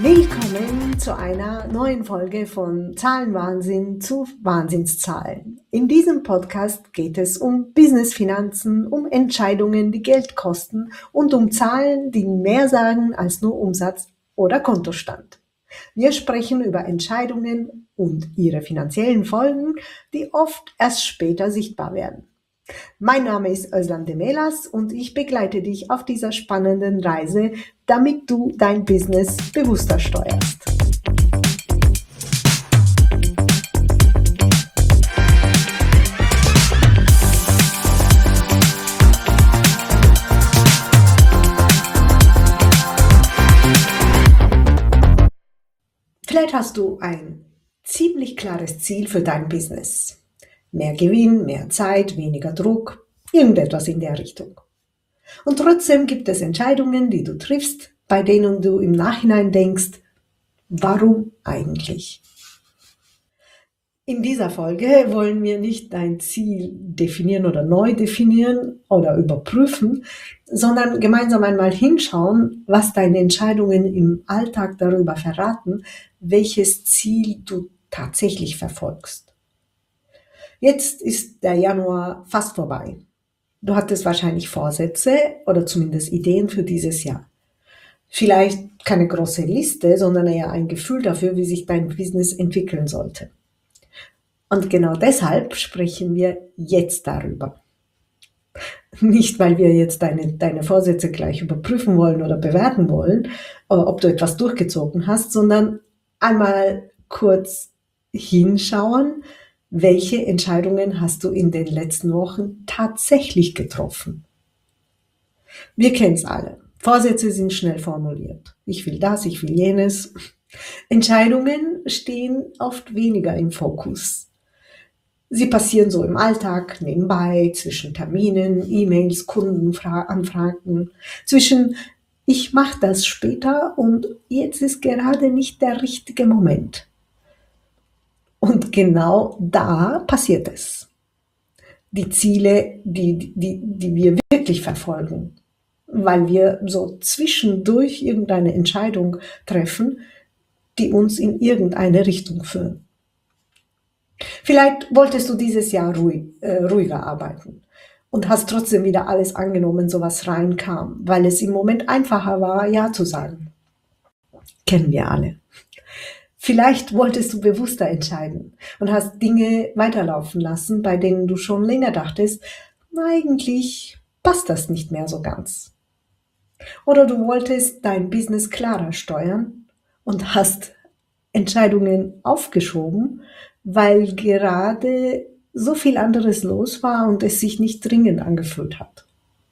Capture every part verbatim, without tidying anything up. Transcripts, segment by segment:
Willkommen zu einer neuen Folge von Zahlenwahnsinn zu Wahnsinnszahlen. In diesem Podcast geht es um Business-Finanzen, um Entscheidungen, die Geld kosten und um Zahlen, die mehr sagen als nur Umsatz oder Kontostand. Wir sprechen über Entscheidungen und ihre finanziellen Folgen, die oft erst später sichtbar werden. Mein Name ist Özlem Demelas und ich begleite dich auf dieser spannenden Reise, damit du dein Business bewusster steuerst. Vielleicht hast du ein ziemlich klares Ziel für dein Business. Mehr Gewinn, mehr Zeit, weniger Druck, irgendetwas in der Richtung. Und trotzdem gibt es Entscheidungen, die du triffst, bei denen du im Nachhinein denkst, warum eigentlich? In dieser Folge wollen wir nicht dein Ziel definieren oder neu definieren oder überprüfen, sondern gemeinsam einmal hinschauen, was deine Entscheidungen im Alltag darüber verraten, welches Ziel du tatsächlich verfolgst. Jetzt ist der Januar fast vorbei. Du hattest wahrscheinlich Vorsätze oder zumindest Ideen für dieses Jahr. Vielleicht keine große Liste, sondern eher ein Gefühl dafür, wie sich dein Business entwickeln sollte. Und genau deshalb sprechen wir jetzt darüber. Nicht, weil wir jetzt deine, deine Vorsätze gleich überprüfen wollen oder bewerten wollen, ob du etwas durchgezogen hast, sondern einmal kurz hinschauen, welche Entscheidungen hast du in den letzten Wochen tatsächlich getroffen? Wir kennen es alle. Vorsätze sind schnell formuliert. Ich will das, ich will jenes. Entscheidungen stehen oft weniger im Fokus. Sie passieren so im Alltag, nebenbei, zwischen Terminen, E-Mails, Kundenanfragen, zwischen ich mache das später und jetzt ist gerade nicht der richtige Moment. Und genau da passiert es. Die Ziele, die, die, die wir wirklich verfolgen, weil wir so zwischendurch irgendeine Entscheidung treffen, die uns in irgendeine Richtung führen. Vielleicht wolltest du dieses Jahr ruhig, äh, ruhiger arbeiten und hast trotzdem wieder alles angenommen, so was reinkam, weil es im Moment einfacher war, Ja zu sagen. Kennen wir alle. Vielleicht wolltest du bewusster entscheiden und hast Dinge weiterlaufen lassen, bei denen du schon länger dachtest, eigentlich passt das nicht mehr so ganz. Oder du wolltest dein Business klarer steuern und hast Entscheidungen aufgeschoben, weil gerade so viel anderes los war und es sich nicht dringend angefühlt hat.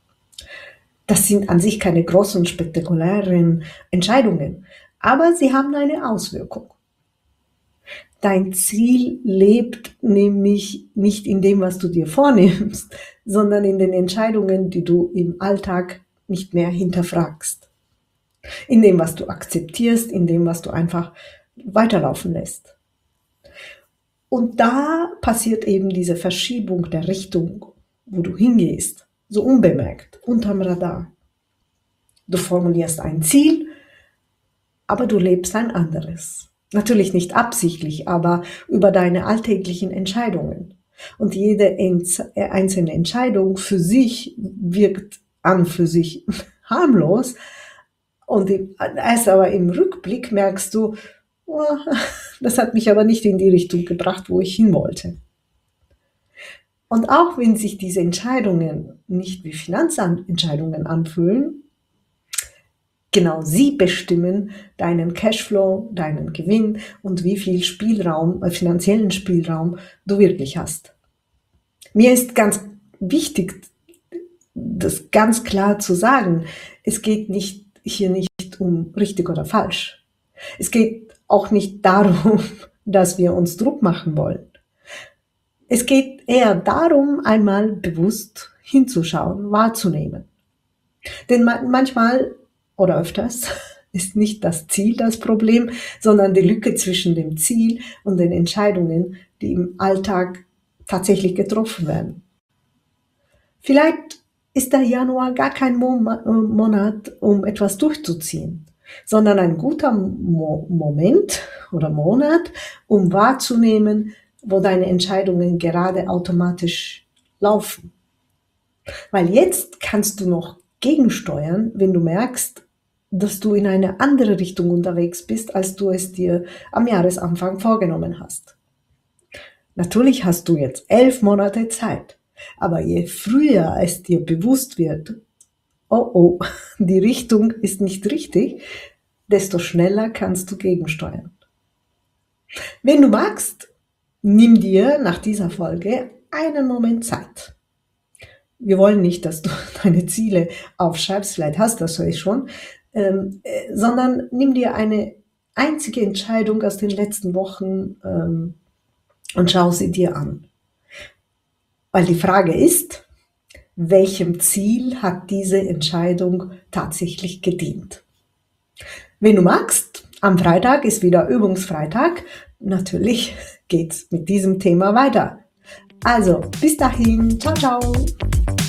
Das sind an sich keine großen, spektakulären Entscheidungen, aber sie haben eine Auswirkung. Dein Ziel lebt nämlich nicht in dem, was du dir vornimmst, sondern in den Entscheidungen, die du im Alltag nicht mehr hinterfragst. In dem, was du akzeptierst, in dem, was du einfach weiterlaufen lässt. Und da passiert eben diese Verschiebung der Richtung, wo du hingehst, so unbemerkt, unterm Radar. Du formulierst ein Ziel, aber du lebst ein anderes. Natürlich nicht absichtlich, aber über deine alltäglichen Entscheidungen. Und jede einzelne Entscheidung für sich wirkt an für sich harmlos. Und erst aber im Rückblick merkst du, oh, das hat mich aber nicht in die Richtung gebracht, wo ich hin wollte. Und auch wenn sich diese Entscheidungen nicht wie Finanzentscheidungen anfühlen, genau sie bestimmen deinen Cashflow, deinen Gewinn und wie viel Spielraum, äh, finanziellen Spielraum du wirklich hast. Mir ist ganz wichtig, das ganz klar zu sagen, es geht nicht, hier nicht um richtig oder falsch. Es geht auch nicht darum, dass wir uns Druck machen wollen. Es geht eher darum, einmal bewusst hinzuschauen, wahrzunehmen. Denn manchmal oder öfters ist nicht das Ziel das Problem, sondern die Lücke zwischen dem Ziel und den Entscheidungen, die im Alltag tatsächlich getroffen werden. Vielleicht ist der Januar gar kein Monat, um etwas durchzuziehen. sondern ein guter Mo- Moment oder Monat, um wahrzunehmen, wo deine Entscheidungen gerade automatisch laufen. Weil jetzt kannst du noch gegensteuern, wenn du merkst, dass du in eine andere Richtung unterwegs bist, als du es dir am Jahresanfang vorgenommen hast. Natürlich hast du jetzt elf Monate Zeit, aber je früher es dir bewusst wird, oh oh, die Richtung ist nicht richtig, desto schneller kannst du gegensteuern. Wenn du magst, nimm dir nach dieser Folge einen Moment Zeit. Wir wollen nicht, dass du deine Ziele aufschreibst, vielleicht hast du das ja schon, ähm, äh, sondern nimm dir eine einzige Entscheidung aus den letzten Wochen ähm, und schau sie dir an. Weil die Frage ist, welchem Ziel hat diese Entscheidung tatsächlich gedient? Wenn du magst, am Freitag ist wieder Übungsfreitag. Natürlich geht's mit diesem Thema weiter. Also, bis dahin. Ciao, ciao.